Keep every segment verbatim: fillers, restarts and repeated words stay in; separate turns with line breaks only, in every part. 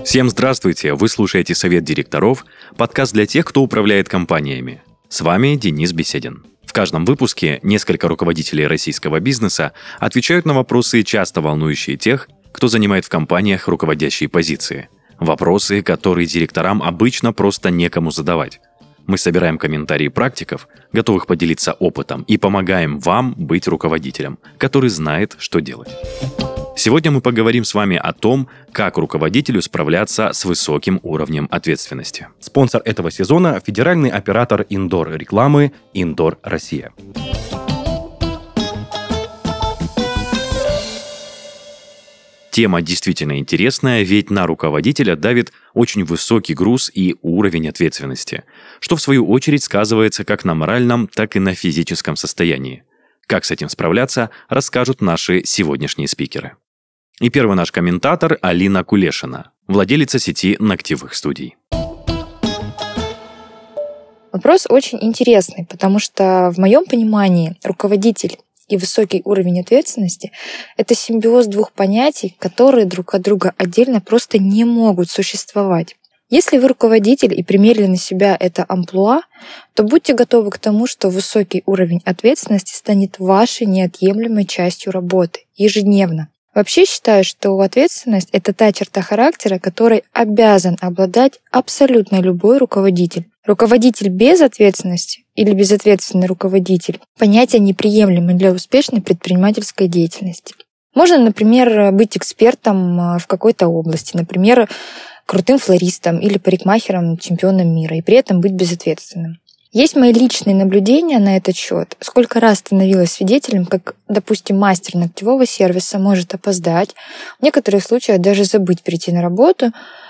Всем здравствуйте! Вы слушаете «Совет директоров», подкаст для тех, кто управляет компаниями. С вами Денис Беседин. В каждом выпуске несколько руководителей российского бизнеса отвечают на вопросы, часто волнующие тех, кто занимает в компаниях руководящие позиции. Вопросы, которые директорам обычно просто некому задавать. Мы собираем комментарии практиков, готовых поделиться опытом, и помогаем вам быть руководителем, который знает, что делать. Сегодня мы поговорим с вами о том, как руководителю справляться с высоким уровнем ответственности.
Спонсор этого сезона – федеральный оператор индор-рекламы «Индор Россия».
Тема действительно интересная, ведь на руководителя давит очень высокий груз и уровень ответственности, что в свою очередь сказывается как на моральном, так и на физическом состоянии. Как с этим справляться, расскажут наши сегодняшние спикеры. И первый наш комментатор – Алина Кулешина, владелица сети ногтевых студий.
Вопрос очень интересный, потому что в моем понимании руководитель и высокий уровень ответственности — это симбиоз двух понятий, которые друг от друга отдельно просто не могут существовать. Если вы руководитель и примерили на себя это амплуа, то будьте готовы к тому, что высокий уровень ответственности станет вашей неотъемлемой частью работы ежедневно. Вообще считаю, что ответственность — это та черта характера, которой обязан обладать абсолютно любой руководитель. Руководитель без ответственности или безответственный руководитель — понятие неприемлемое для успешной предпринимательской деятельности. Можно, например, быть экспертом в какой-то области, например, крутым флористом или парикмахером, чемпионом мира, и при этом быть безответственным. Есть мои личные наблюдения на этот счет. Сколько раз становилась свидетелем, как, допустим, мастер ногтевого сервиса может опоздать, в некоторых случаях даже забыть прийти на работу,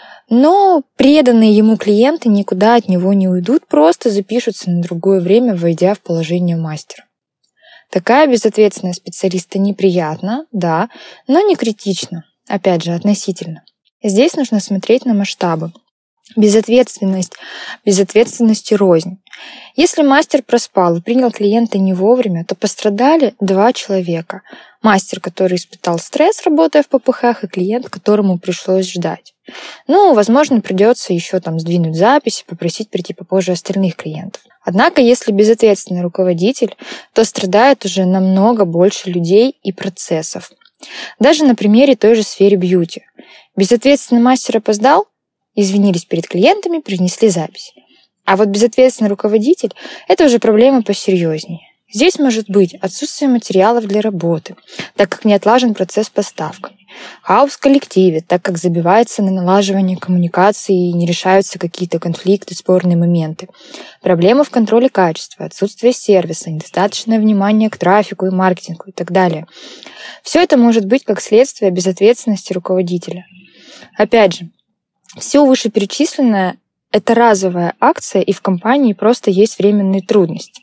но преданные ему клиенты никуда от него не уйдут, просто запишутся на другое время, войдя в положение мастера. Такая безответственность специалиста неприятна, да, но не критична, опять же, относительно. Здесь нужно смотреть на масштабы. Безответственность, безответственности рознь. Если мастер проспал и принял клиента не вовремя, то пострадали два человека. Мастер, который испытал стресс, работая в ППХ, и клиент, которому пришлось ждать. Ну, возможно, придется еще там сдвинуть запись и попросить прийти попозже остальных клиентов. Однако, если безответственный руководитель, то страдает уже намного больше людей и процессов. Даже на примере той же сферы бьюти. Безответственный мастер опоздал, извинились перед клиентами, принесли запись. А вот безответственный руководитель — это уже проблема посерьезнее. Здесь может быть отсутствие материалов для работы, так как не отлажен процесс поставками, хаос в коллективе, так как забивается на налаживание коммуникации и не решаются какие-то конфликты, спорные моменты, проблемы в контроле качества, отсутствие сервиса, недостаточное внимание к трафику и маркетингу и так далее. Все это может быть как следствие безответственности руководителя. Опять же, все вышеперечисленное — это разовая акция, и в компании просто есть временные трудности.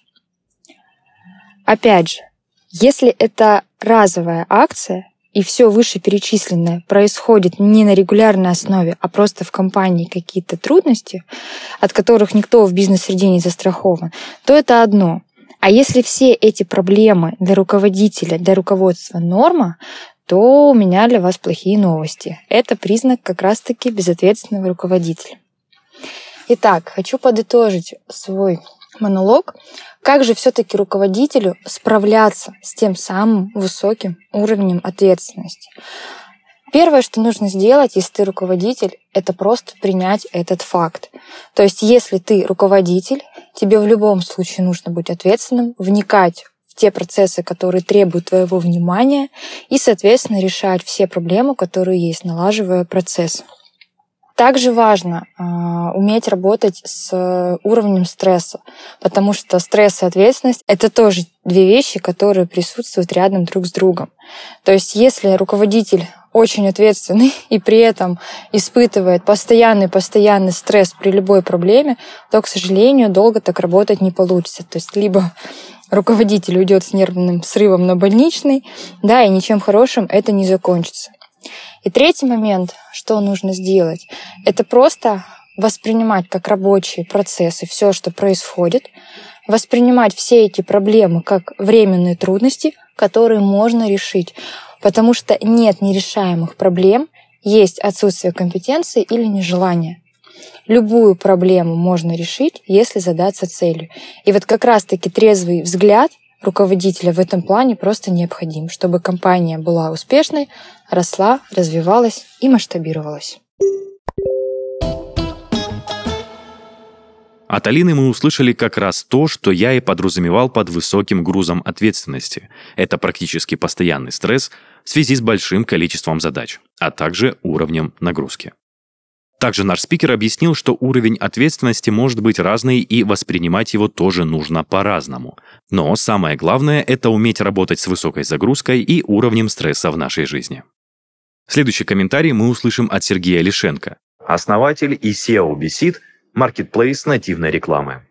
Опять же, если это разовая акция, и все вышеперечисленное происходит не на регулярной основе, а просто в компании какие-то трудности, от которых никто в бизнес-среде не застрахован, то это одно. А если все эти проблемы для руководителя, для руководства норма, то у меня для вас плохие новости. Это признак как раз-таки безответственного руководителя. Итак, хочу подытожить свой монолог. Как же все-таки руководителю справляться с тем самым высоким уровнем ответственности? Первое, что нужно сделать, если ты руководитель, это просто принять этот факт. То есть, если ты руководитель, тебе в любом случае нужно быть ответственным, вникать в те процессы, которые требуют твоего внимания, и, соответственно, решать все проблемы, которые есть, налаживая процесс. Также важно э, уметь работать с уровнем стресса, потому что стресс и ответственность — это тоже две вещи, которые присутствуют рядом друг с другом. То есть если руководитель очень ответственный и при этом испытывает постоянный-постоянный стресс при любой проблеме, то, к сожалению, долго так работать не получится. То есть либо руководитель уйдет с нервным срывом на больничный, да, и ничем хорошим это не закончится. И третий момент, что нужно сделать, это просто воспринимать как рабочие процессы все, что происходит, воспринимать все эти проблемы как временные трудности, которые можно решить, потому что нет нерешаемых проблем, есть отсутствие компетенции или нежелание. Любую проблему можно решить, если задаться целью. И вот как раз-таки трезвый взгляд руководителя в этом плане просто необходим, чтобы компания была успешной, росла, развивалась и масштабировалась.
От Алины мы услышали как раз то, что я и подразумевал под высоким грузом ответственности. Это практически постоянный стресс в связи с большим количеством задач, а также уровнем нагрузки. Также наш спикер объяснил, что уровень ответственности может быть разный и воспринимать его тоже нужно по-разному. Но самое главное – это уметь работать с высокой загрузкой и уровнем стресса в нашей жизни. Следующий комментарий мы услышим от Сергея Лишенко,
основатель и си и о Bseed, маркетплейс нативной рекламы.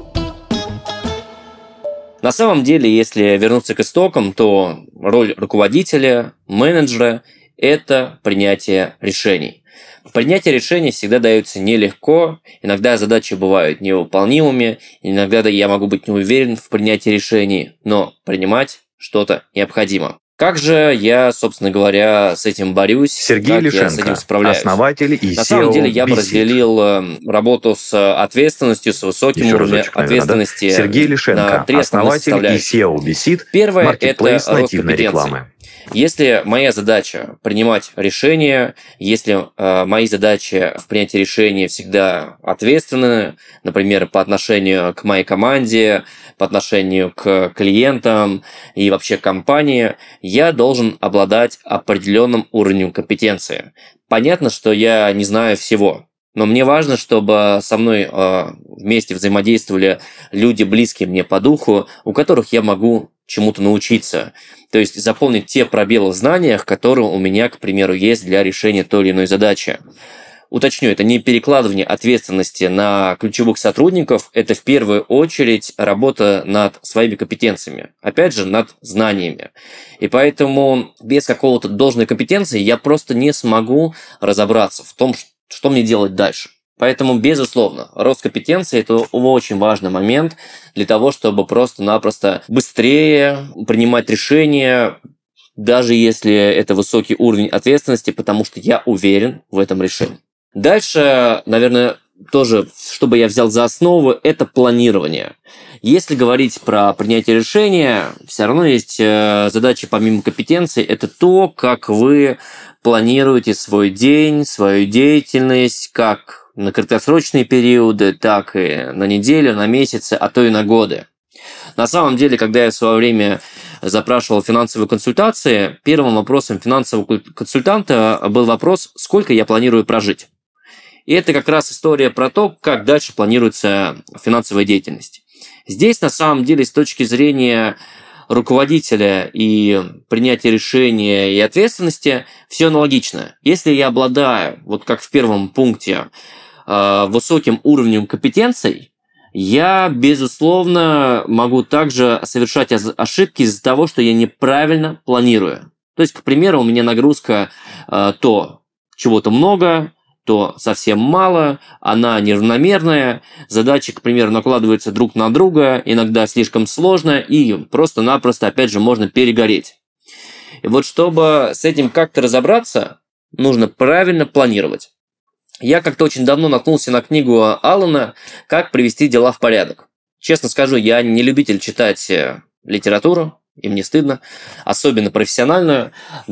На самом деле, если вернуться к истокам, то роль руководителя, менеджера – это принятие решений. Принятие решений всегда дается нелегко, иногда задачи бывают невыполнимыми, иногда я могу быть не уверен в принятии решений, но принимать что-то необходимо. Как же я, собственно говоря, с этим борюсь?
Сергей
как
Лишенко,
я с этим справляюсь?
основатель и си и о
На самом деле я бы
Bseed.
разделил работу с ответственностью, с высоким
Еще
уровнем
разочек, наверное,
ответственности
да? Сергей
на
Лишенко,
три основные
основатель и
составляющие.
си и о Bseed,
Первое –
маркетплейс
это рост
нативной
компетенций.
рекламы.
Если моя задача принимать решения, если э, мои задачи в принятии решений всегда ответственны, например, по отношению к моей команде, по отношению к клиентам и вообще к компании, я должен обладать определенным уровнем компетенции. Понятно, что я не знаю всего, но мне важно, чтобы со мной э, вместе взаимодействовали люди, близкие мне по духу, у которых я могу чему-то научиться. То есть заполнить те пробелы в знаниях, которые у меня, к примеру, есть для решения той или иной задачи. Уточню, это не перекладывание ответственности на ключевых сотрудников, это в первую очередь работа над своими компетенциями, опять же, над знаниями. И поэтому без какого-то должной компетенции я просто не смогу разобраться в том, что мне делать дальше. Поэтому, безусловно, рост компетенции – это очень важный момент для того, чтобы просто-напросто быстрее принимать решения, даже если это высокий уровень ответственности, потому что я уверен в этом решении. Дальше, наверное, тоже, чтобы я взял за основу, это планирование. Если говорить про принятие решения, все равно есть задачи помимо компетенции, это то, как вы планируете свой день, свою деятельность, как на краткосрочные периоды, так и на неделю, на месяцы, а то и на годы. На самом деле, когда я в свое время запрашивал финансовые консультации, первым вопросом финансового консультанта был вопрос, сколько я планирую прожить. И это как раз история про то, как дальше планируется финансовая деятельность. Здесь, на самом деле, с точки зрения руководителя и принятия решения и ответственности, все аналогично. Если я обладаю, вот как в первом пункте, высоким уровнем компетенций, я, безусловно, могу также совершать ошибки из-за того, что я неправильно планирую. То есть, к примеру, у меня нагрузка то чего-то много, то совсем мало, она неравномерная, задачи, к примеру, накладываются друг на друга, иногда слишком сложно, и просто-напросто, опять же, можно перегореть. И вот чтобы с этим как-то разобраться, нужно правильно планировать. Я как-то очень давно наткнулся на книгу Аллена «Как привести дела в порядок». Честно скажу, я не любитель читать литературу, им не стыдно, особенно профессиональную,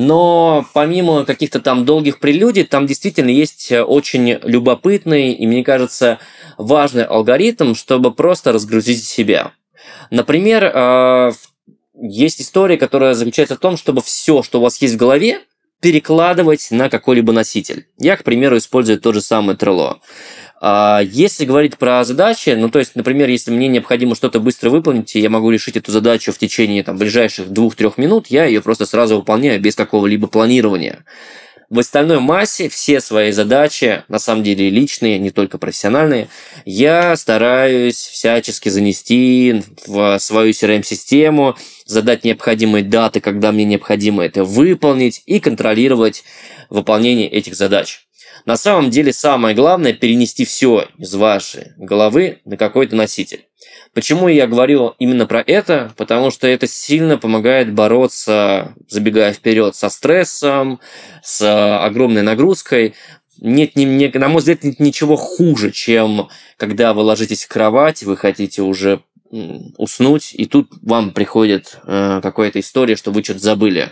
но помимо каких-то там долгих прелюдий, там действительно есть очень любопытный и, мне кажется, важный алгоритм, чтобы просто разгрузить себя. Например, есть история, которая заключается в том, чтобы все, что у вас есть в голове, перекладывать на какой-либо носитель. Я, к примеру, использую то же самое Trello. Если говорить про задачи, ну, то есть, например, если мне необходимо что-то быстро выполнить, и я могу решить эту задачу в течение там, ближайших двух-трех минут, я ее просто сразу выполняю без какого-либо планирования. В остальной массе все свои задачи, на самом деле личные, не только профессиональные, я стараюсь всячески занести в свою си ар эм-систему, задать необходимые даты, когда мне необходимо это выполнить, и контролировать выполнение этих задач. На самом деле самое главное перенести все из вашей головы на какой-то носитель. Почему я говорю именно про это? Потому что это сильно помогает бороться, забегая вперед, со стрессом, с огромной нагрузкой. Нет, не, не, на мой взгляд, нет ничего хуже, чем когда вы ложитесь в кровать, вы хотите уже уснуть, и тут вам приходит э, какая-то история, что вы что-то забыли.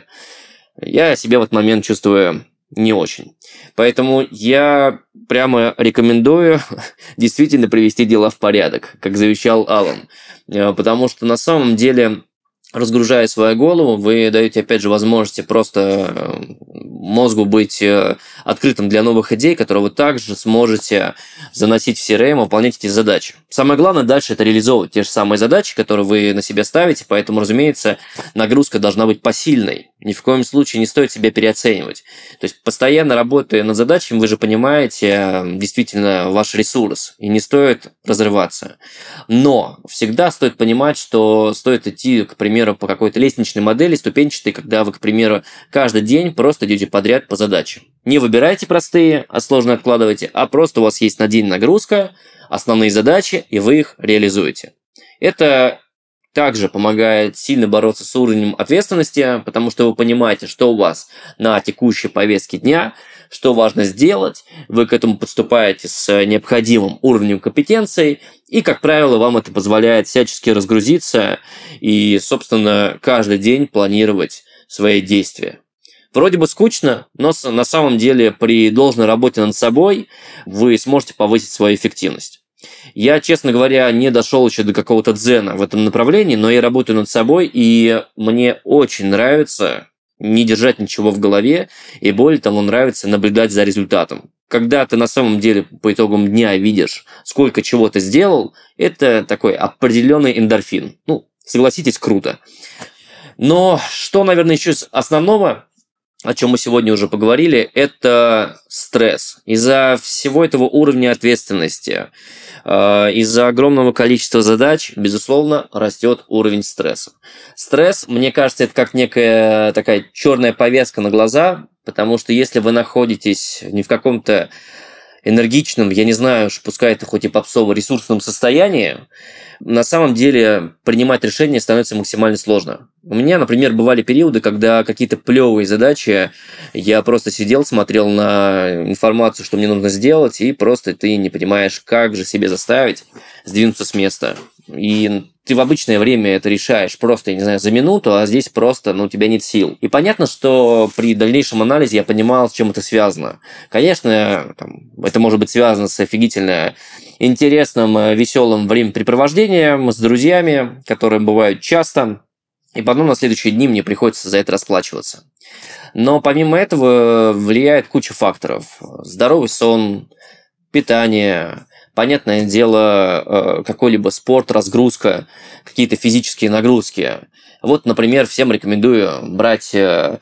Я себя в этот момент чувствую не очень. Поэтому я прямо рекомендую действительно привести дела в порядок, как завещал Алан. Потому что на самом деле, разгружая свою голову, вы даете, опять же, возможности просто мозгу быть открытым для новых идей, которые вы также сможете заносить в си ар эм, выполнять эти задачи. Самое главное дальше – это реализовывать те же самые задачи, которые вы на себя ставите, поэтому, разумеется, нагрузка должна быть посильной. Ни в коем случае не стоит себя переоценивать. То есть, постоянно работая над задачами, вы же понимаете действительно ваш ресурс, и не стоит разрываться. Но всегда стоит понимать, что стоит идти, к примеру, по какой-то лестничной модели, ступенчатой, когда вы, к примеру, каждый день просто идете подряд по задачам. Не выбирайте простые, а сложные откладывайте, а просто у вас есть на день нагрузка, основные задачи, и вы их реализуете. Это также помогает сильно бороться с уровнем ответственности, потому что вы понимаете, что у вас на текущей повестке дня, что важно сделать, вы к этому подступаете с необходимым уровнем компетенций, и, как правило, вам это позволяет всячески разгрузиться и, собственно, каждый день планировать свои действия. Вроде бы скучно, но на самом деле при должной работе над собой вы сможете повысить свою эффективность. Я, честно говоря, не дошел еще до какого-то дзена в этом направлении, но я работаю над собой, и мне очень нравится не держать ничего в голове, и более того, нравится наблюдать за результатом. Когда ты на самом деле по итогам дня видишь, сколько чего ты сделал, это такой определенный эндорфин. Ну, согласитесь, круто. Но что, наверное, еще из основного, о чем мы сегодня уже поговорили, это стресс. Из-за всего этого уровня ответственности, из-за огромного количества задач, безусловно, растет уровень стресса. Стресс, мне кажется, это как некая такая черная повязка на глаза, потому что если вы находитесь не в каком-то энергичном, я не знаю, пускай это хоть и попсово, ресурсном состоянии, на самом деле принимать решения становится максимально сложно. У меня, например, бывали периоды, когда какие-то плевые задачи, я просто сидел, смотрел на информацию, что мне нужно сделать, и просто ты не понимаешь, как же себе заставить сдвинуться с места. И ты в обычное время это решаешь просто, я не знаю, за минуту, а здесь просто, ну, у тебя нет сил. И понятно, что при дальнейшем анализе я понимал, с чем это связано. Конечно, там, это может быть связано с офигительно интересным, веселым времяпрепровождением с друзьями, которые бывают часто, и потом на следующие дни мне приходится за это расплачиваться. Но помимо этого влияет куча факторов. Здоровый сон, питание, понятное дело, какой-либо спорт, разгрузка, какие-то физические нагрузки. Вот, например, всем рекомендую брать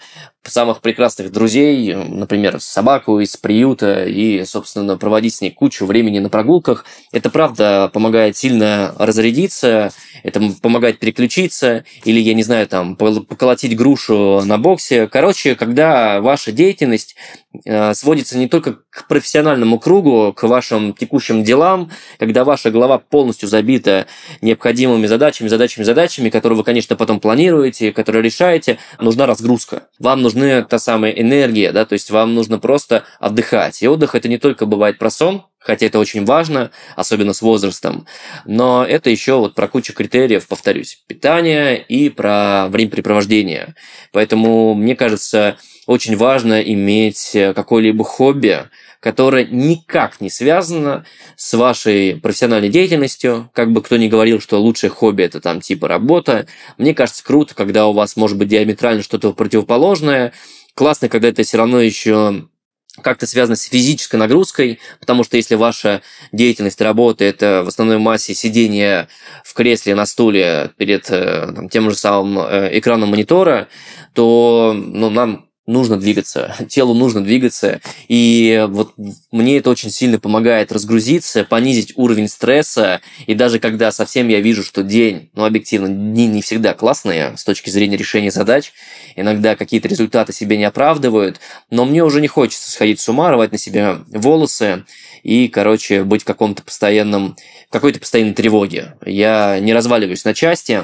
самых прекрасных друзей, например, собаку из приюта, и, собственно, проводить с ней кучу времени на прогулках. Это, правда, помогает сильно разрядиться, это помогает переключиться, или, я не знаю, там, поколотить грушу на боксе. Короче, когда ваша деятельность сводится не только к профессиональному кругу, к вашим текущим делам, когда ваша голова полностью забита необходимыми задачами, задачами, задачами, которые вы, конечно, потом планируете, которые решаете, нужна разгрузка. Вам нужна та самая энергия, да, то есть вам нужно просто отдыхать. И отдых – это не только бывает про сон, хотя это очень важно, особенно с возрастом, но это еще вот про кучу критериев, повторюсь, питание и про времяпрепровождение. Поэтому, мне кажется, очень важно иметь какое-либо хобби, которое никак не связано с вашей профессиональной деятельностью. Как бы кто ни говорил, что лучшее хобби – это там типа работа. Мне кажется, круто, когда у вас может быть диаметрально что-то противоположное. Классно, когда это все равно еще как-то связано с физической нагрузкой, потому что если ваша деятельность работы – это в основной массе сидение в кресле на стуле перед там, тем же самым экраном монитора, то ну, нам нужно двигаться, телу нужно двигаться, и вот мне это очень сильно помогает разгрузиться, понизить уровень стресса, и даже когда совсем я вижу, что день, ну, объективно, дни не всегда классные с точки зрения решения задач, иногда какие-то результаты себя не оправдывают, но мне уже не хочется сходить с ума, рвать на себя волосы и, короче, быть в каком-то постоянном, какой-то постоянной тревоге. Я не разваливаюсь на части,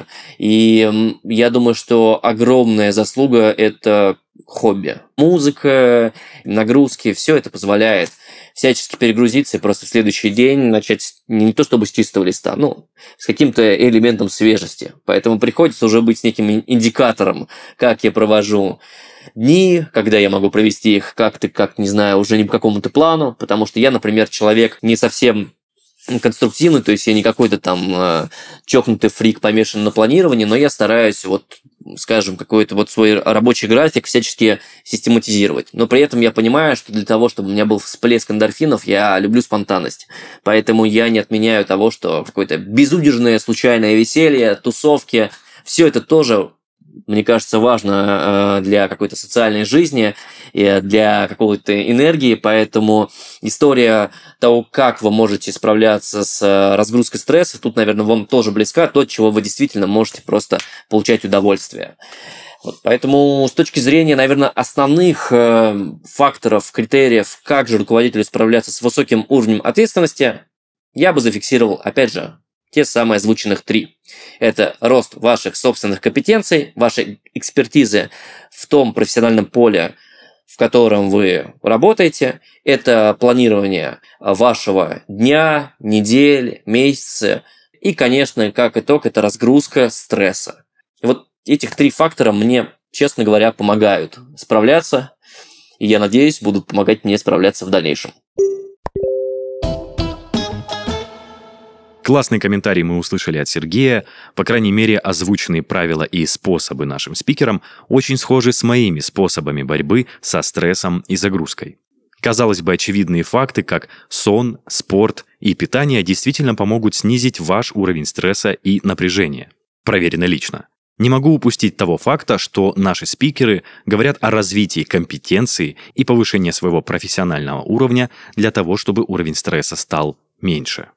и я думаю, что огромная заслуга – это хобби. Музыка, нагрузки, все это позволяет всячески перегрузиться и просто в следующий день начать не то чтобы с чистого листа, ну, с каким-то элементом свежести. Поэтому приходится уже быть неким индикатором, как я провожу дни, когда я могу провести их как-то, как, не знаю, уже не по какому-то плану, потому что я, например, человек не совсем конструктивный, то есть я не какой-то там э, чокнутый фрик, помешанный на планировании, но я стараюсь вот, скажем, какой-то вот свой рабочий график всячески систематизировать. Но при этом я понимаю, что для того, чтобы у меня был всплеск эндорфинов, я люблю спонтанность. Поэтому я не отменяю того, что какое-то безудержное случайное веселье, тусовки, все это тоже, мне кажется, важно для какой-то социальной жизни и для какой-то энергии, поэтому история того, как вы можете справляться с разгрузкой стресса, тут, наверное, вам тоже близка, то, от чего вы действительно можете просто получать удовольствие. Вот, поэтому с точки зрения, наверное, основных э, факторов, критериев, как же руководителю справляться с высоким уровнем ответственности, я бы зафиксировал, опять же, те самые озвученных три. Это рост ваших собственных компетенций, вашей экспертизы в том профессиональном поле, в котором вы работаете. Это планирование вашего дня, недель, месяца. И, конечно, как итог, это разгрузка стресса. И вот этих три фактора мне, честно говоря, помогают справляться. И я надеюсь, будут помогать мне справляться в дальнейшем.
Классный комментарий мы услышали от Сергея. По крайней мере, озвученные правила и способы нашим спикерам очень схожи с моими способами борьбы со стрессом и загрузкой. Казалось бы, очевидные факты, как сон, спорт и питание, действительно помогут снизить ваш уровень стресса и напряжения. Проверено лично. Не могу упустить того факта, что наши спикеры говорят о развитии компетенции и повышении своего профессионального уровня для того, чтобы уровень стресса стал меньше.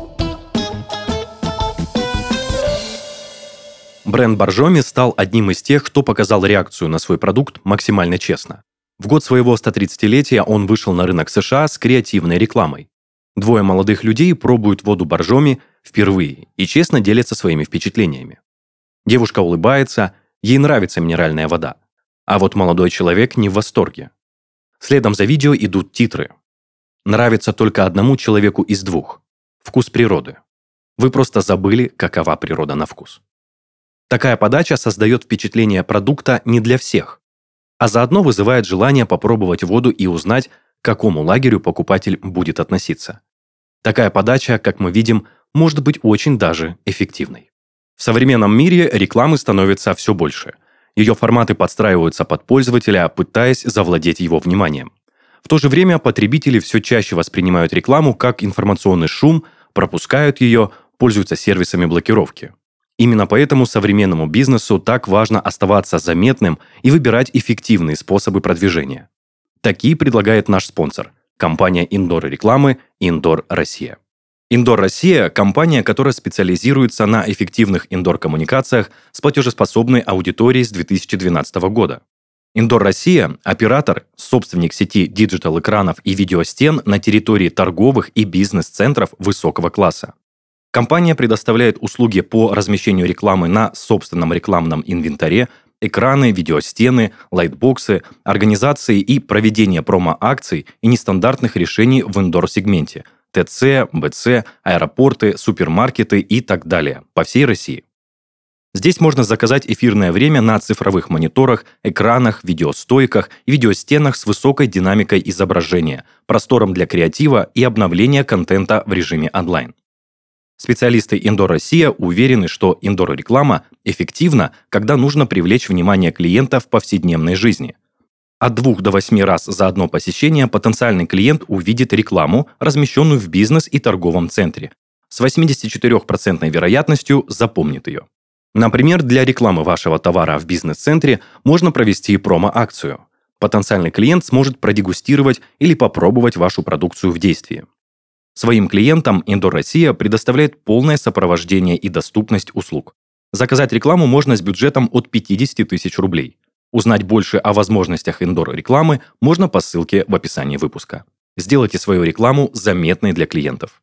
Бренд Боржоми стал одним из тех, кто показал реакцию на свой продукт максимально честно. В год своего стотридцатилетия он вышел на рынок США с креативной рекламой. Двое молодых людей пробуют воду Боржоми впервые и честно делятся своими впечатлениями. Девушка улыбается, ей нравится минеральная вода. А вот молодой человек не в восторге. Следом за видео идут титры. Нравится только одному человеку из двух. Вкус природы. Вы просто забыли, какова природа на вкус. Такая подача создает впечатление продукта не для всех, а заодно вызывает желание попробовать воду и узнать, к какому лагерю покупатель будет относиться. Такая подача, как мы видим, может быть очень даже эффективной. В современном мире рекламы становится все больше. Ее форматы подстраиваются под пользователя, пытаясь завладеть его вниманием. В то же время потребители все чаще воспринимают рекламу как информационный шум, пропускают ее, пользуются сервисами блокировки. Именно поэтому современному бизнесу так важно оставаться заметным и выбирать эффективные способы продвижения. Такие предлагает наш спонсор – компания индор-рекламы «Индор Россия». «Индор Россия» – компания, которая специализируется на эффективных индор-коммуникациях с платежеспособной аудиторией с две тысячи двенадцатого года. «Индор Россия» – оператор, собственник сети диджитал-экранов и видеостен на территории торговых и бизнес-центров высокого класса. Компания предоставляет услуги по размещению рекламы на собственном рекламном инвентаре, экраны, видеостены, лайтбоксы, организации и проведение промо-акций и нестандартных решений в индор-сегменте – ТЦ, БЦ, аэропорты, супермаркеты и так далее по всей России. Здесь можно заказать эфирное время на цифровых мониторах, экранах, видеостойках и видеостенах с высокой динамикой изображения, простором для креатива и обновления контента в режиме онлайн. Специалисты Индор Россия уверены, что индор-реклама эффективна, когда нужно привлечь внимание клиента в повседневной жизни. От двух до восьми раз за одно посещение потенциальный клиент увидит рекламу, размещенную в бизнес- и торговом центре. С восьмидесятичетырёхпроцентной вероятностью запомнит ее. Например, для рекламы вашего товара в бизнес-центре можно провести промо-акцию. Потенциальный клиент сможет продегустировать или попробовать вашу продукцию в действии. Своим клиентам Indoor Россия предоставляет полное сопровождение и доступность услуг. Заказать рекламу можно с бюджетом от пятьдесят тысяч рублей. Узнать больше о возможностях индор-рекламы можно по ссылке в описании выпуска. Сделайте свою рекламу заметной для клиентов.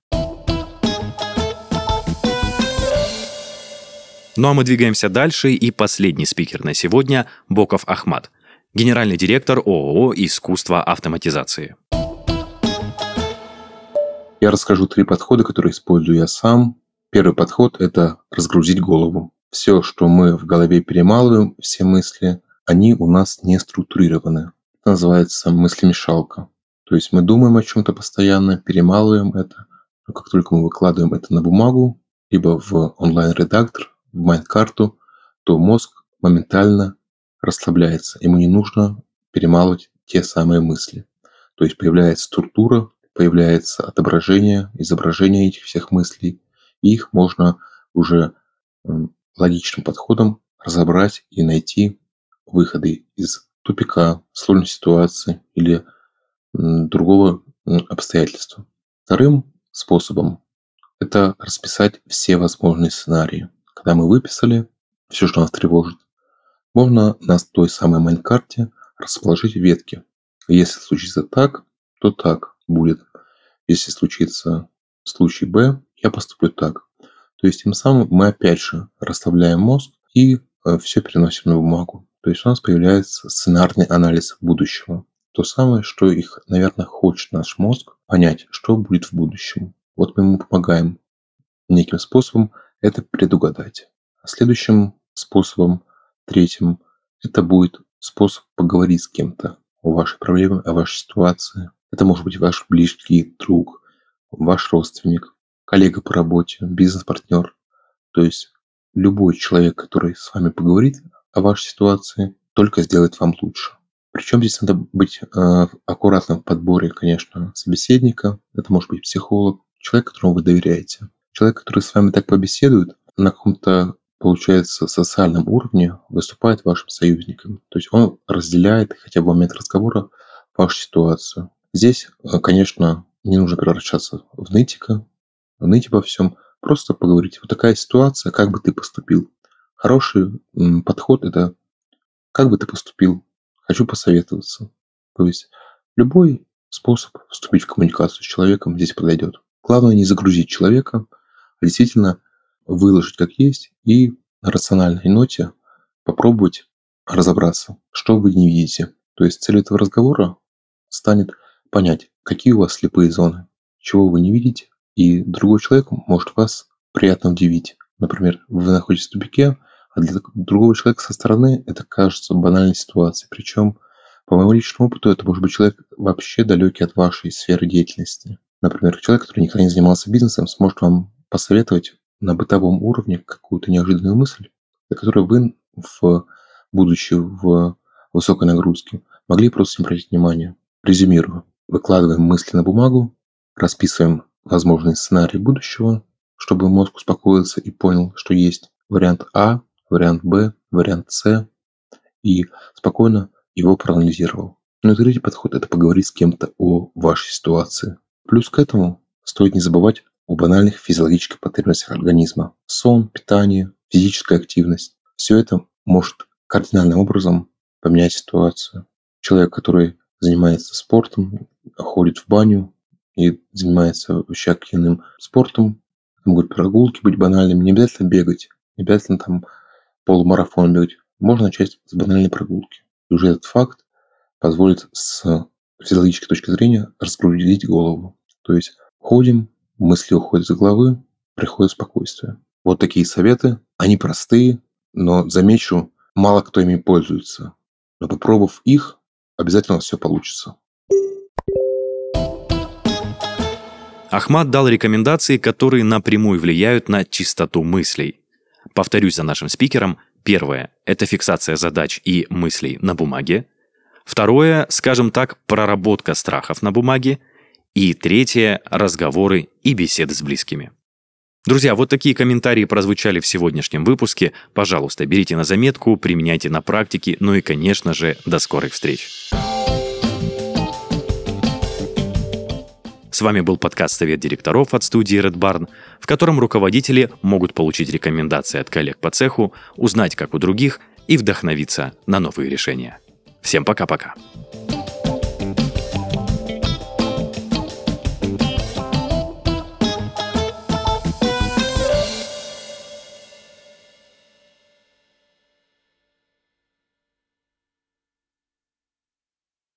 Ну а мы двигаемся дальше, и последний спикер на сегодня – Боков Ахмат, генеральный директор ООО «Искусство автоматизации».
Я расскажу три подхода, которые использую я сам. Первый подход – это разгрузить голову. Все, что мы в голове перемалываем, все мысли, они у нас не структурированы. Это называется мыслемешалка. То есть мы думаем о чем-то постоянно, перемалываем это, но как только мы выкладываем это на бумагу, либо в онлайн-редактор, в майнд-карту, то мозг моментально расслабляется. Ему не нужно перемалывать те самые мысли. То есть появляется структура, появляется отображение, изображение этих всех мыслей, и их можно уже логичным подходом разобрать и найти выходы из тупика, сложной ситуации или другого обстоятельства. Вторым способом – это расписать все возможные сценарии. Когда мы выписали все, что нас тревожит, можно на той самой майнд-карте расположить ветки. Если случится так, то так будет. Если случится случай Б, я поступлю так. То есть тем самым мы опять же расслабляем мозг и все переносим на бумагу. То есть у нас появляется сценарный анализ будущего. То самое, что их, наверное, хочет наш мозг понять, что будет в будущем. Вот мы ему помогаем неким способом это предугадать. А следующим способом, третьим, это будет способ поговорить с кем-то о вашей проблеме, о вашей ситуации. Это может быть ваш близкий друг, ваш родственник, коллега по работе, бизнес-партнер. То есть любой человек, который с вами поговорит о вашей ситуации, только сделает вам лучше. Причем здесь надо быть э, аккуратным в подборе, конечно, собеседника. Это может быть психолог, человек, которому вы доверяете. Человек, который с вами так побеседует, на каком-то, получается, социальном уровне выступает вашим союзником. То есть он разделяет хотя бы в момент разговора вашу ситуацию. Здесь, конечно, не нужно превращаться в нытика, ныть обо всем. Просто поговорить. Вот такая ситуация, как бы ты поступил. Хороший подход – это как бы ты поступил. Хочу посоветоваться. То есть любой способ вступить в коммуникацию с человеком здесь подойдет. Главное не загрузить человека, а действительно выложить как есть и на рациональной ноте попробовать разобраться, что вы не видите. То есть цель этого разговора станет понять, какие у вас слепые зоны, чего вы не видите, и другой человек может вас приятно удивить. Например, вы находитесь в тупике, а для другого человека со стороны это кажется банальной ситуацией. Причем, по моему личному опыту, это может быть человек вообще далекий от вашей сферы деятельности. Например, человек, который никогда не занимался бизнесом, сможет вам посоветовать на бытовом уровне какую-то неожиданную мысль, на которую вы в будучи в высокой нагрузке могли просто не обратить внимания. Резюмирую. Выкладываем мысли на бумагу, расписываем возможные сценарии будущего, чтобы мозг успокоился и понял, что есть вариант А, вариант Б, вариант С, и спокойно его проанализировал. Ну и третий подход – это поговорить с кем-то о вашей ситуации. Плюс к этому стоит не забывать о банальных физиологических потребностях организма. Сон, питание, физическая активность. Все это может кардинальным образом поменять ситуацию. Человек, который занимается спортом, ходит в баню и занимается всяким спортом, могут прогулки быть банальными, не обязательно бегать, не обязательно там полумарафон бегать. Можно начать с банальной прогулки. И уже этот факт позволит с физиологической точки зрения разгрузить голову. То есть ходим, мысли уходят из головы, приходит спокойствие. Вот такие советы. Они простые, но, замечу, мало кто ими пользуется. Но попробовав их, обязательно все получится.
Ахмат дал рекомендации, которые напрямую влияют на чистоту мыслей. Повторюсь за нашим спикером. Первое – это фиксация задач и мыслей на бумаге. Второе – скажем так, проработка страхов на бумаге. И третье – разговоры и беседы с близкими. Друзья, вот такие комментарии прозвучали в сегодняшнем выпуске. Пожалуйста, берите на заметку, применяйте на практике. Ну и, конечно же, до скорых встреч. С вами был подкаст «Совет директоров» от студии Red Barn, в котором руководители могут получить рекомендации от коллег по цеху, узнать, как у других, и вдохновиться на новые решения. Всем пока-пока.